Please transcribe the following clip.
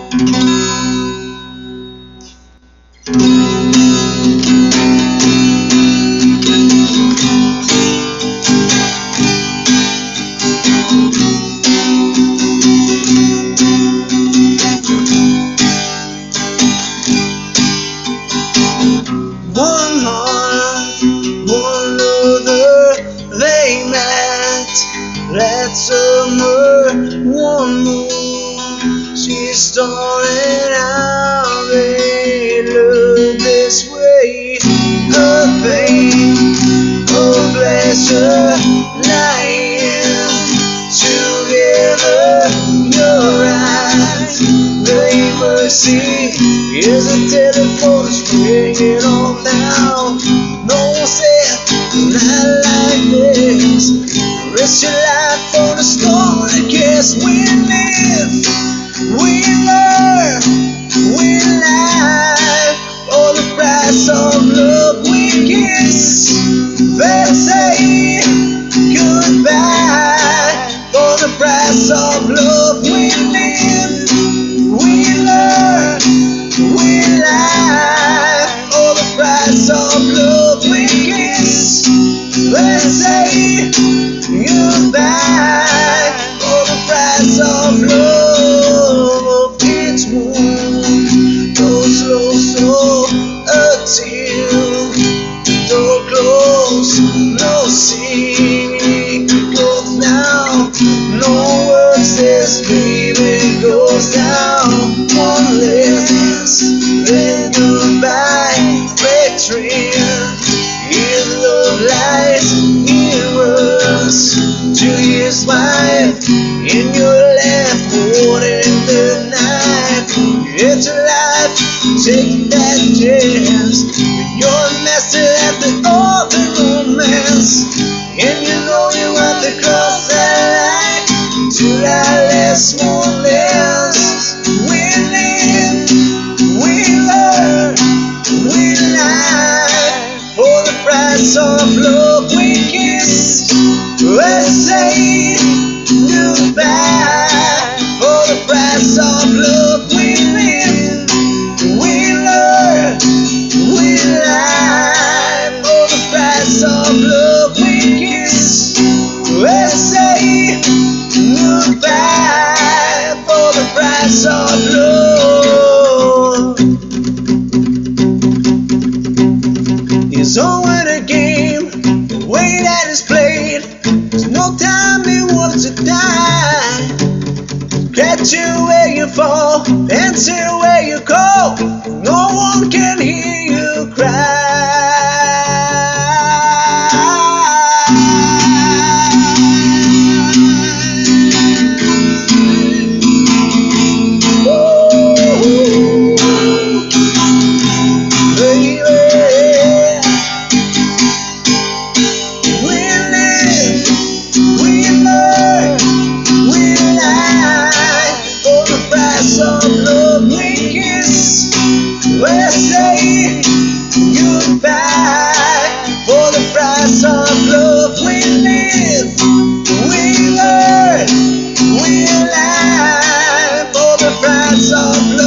One heart, one other, they met that summer. One moon, she started out. They looked this way, a pain, a pleasure, lying together. Your eyes, they mercy. Here's a telephone ringing on now. No one said not like this. Risk your life for the story. Guess we live, we learn, we lie. For the price of love we kiss. Let's say goodbye. For the price of love we live, we learn, we lie. For the price of love we kiss. Let's say goodbye. For the price of love, each moon goes slow, so until the door closed. No secret goes now. No word says baby goes down. One less than goodbye. Red train in the light. It was 2 years wife in your left holding the knife. It's your life, take that chance. You're a master after all the romance, and you know you want to cross that line. To that last one less. We live, we learn, we lie. For the price of love we kiss. Let's say goodbye. For the price of love we live, we learn, we lie. For the price of love we kiss. Let's say goodbye. For the price of love. It's over the game, the way that it's played. There's no time in order to die. Catch you where you fall, answer where you call. No one can hear you cry. Let's say goodbye. For the price of love we live, we learn, we lie. For the price of love.